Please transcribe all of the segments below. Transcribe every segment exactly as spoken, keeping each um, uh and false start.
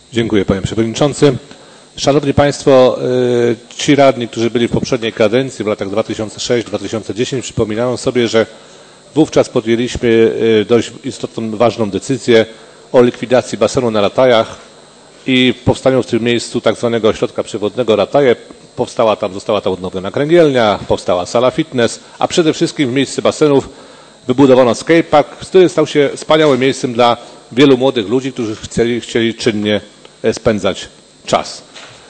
Dziękuję, panie przewodniczący. Szanowni państwo, ci radni, którzy byli w poprzedniej kadencji w latach dwa tysiące szóstym do dwa tysiące dziesiątego przypominają sobie, że wówczas podjęliśmy dość istotną, ważną decyzję o likwidacji basenu na Ratajach i powstaniu w tym miejscu tak zwanego ośrodka przewodnego Rataje. Powstała tam, została tam odnowiona kręgielnia, powstała sala fitness, a przede wszystkim w miejsce basenów wybudowano skatepark, który stał się wspaniałym miejscem dla wielu młodych ludzi, którzy chcieli, chcieli czynnie spędzać czas.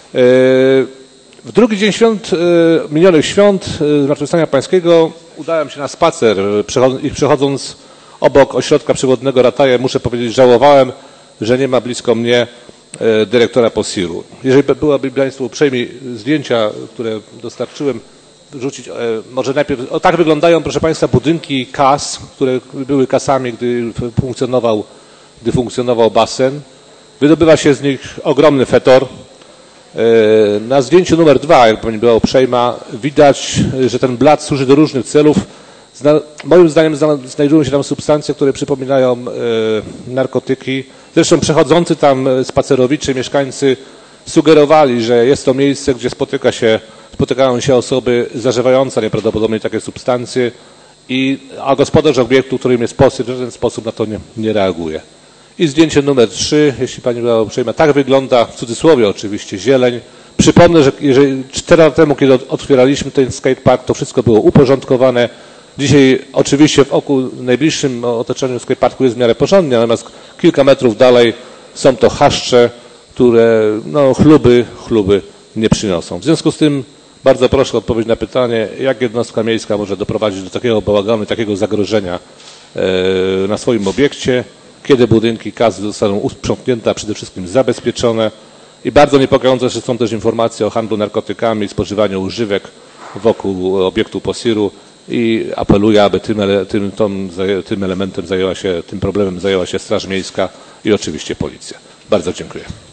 W drugi dzień świąt, minionych świąt Zmartwychwstania Pańskiego udałem się na spacer i przechodząc obok ośrodka przewodnego Rataje, muszę powiedzieć, żałowałem, że nie ma blisko mnie dyrektora Posiru. Jeżeli byłaby Państwu uprzejmi zdjęcia, które dostarczyłem, wrzucić, może najpierw, o tak wyglądają, proszę Państwa, budynki kas, które były kasami, gdy funkcjonował, gdy funkcjonował basen. Wydobywa się z nich ogromny fetor. Na zdjęciu numer dwa, jak Pani była uprzejma, widać, że ten blat służy do różnych celów. Moim zdaniem znajdują się tam substancje, które przypominają narkotyki. Zresztą przechodzący tam spacerowicze, mieszkańcy sugerowali, że jest to miejsce, gdzie spotyka się, spotykają się osoby zażywające najprawdopodobniej takie substancje, i, a gospodarz obiektu, którym jest Posir, w żaden sposób na to nie, nie reaguje. I zdjęcie numer trzy, jeśli Pani była uprzejma, tak wygląda, w cudzysłowie oczywiście, zieleń. Przypomnę, że jeżeli cztery lata temu, kiedy otwieraliśmy ten skatepark, to wszystko było uporządkowane. Dzisiaj oczywiście w oku najbliższym otoczeniu skateparku jest w miarę porządnie, natomiast kilka metrów dalej są to chaszcze, które no, chluby, chluby nie przyniosą. W związku z tym bardzo proszę o odpowiedź na pytanie, jak jednostka miejska może doprowadzić do takiego bałaganu, takiego zagrożenia na swoim obiekcie, kiedy budynki kas zostaną usprzątnięte, a przede wszystkim zabezpieczone. I bardzo niepokojące są też informacje o handlu narkotykami, spożywaniu używek wokół obiektu Posiru i apeluję, aby tym, tym, tym, tym elementem zajęła się, tym problemem zajęła się Straż Miejska i oczywiście Policja. Bardzo dziękuję.